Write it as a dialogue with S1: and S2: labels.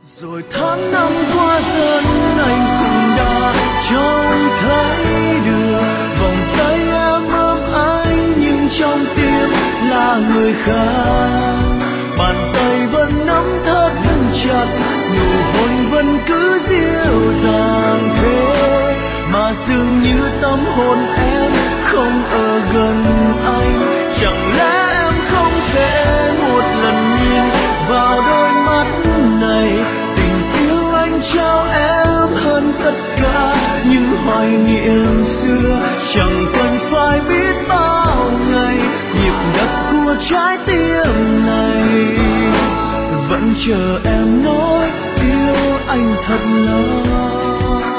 S1: Rồi tháng năm qua dần anh cũng đã trông thấy được vòng tay em ôm anh, nhưng trong tim là người khác. Bàn tay vẫn nắm thật chặt, nụ hôn vẫn cứ dịu dàng thế, mà dường như tâm hồn em không ở gần anh. Chẳng lẽ em không thể một lần nhìn vào đôi mắt này, tình yêu anh trao em hơn tất cả những hoài niệm xưa. Chẳng cần phải biết bao ngày, nhịp đập của trái tim này vẫn chờ em nói yêu anh thật lòng.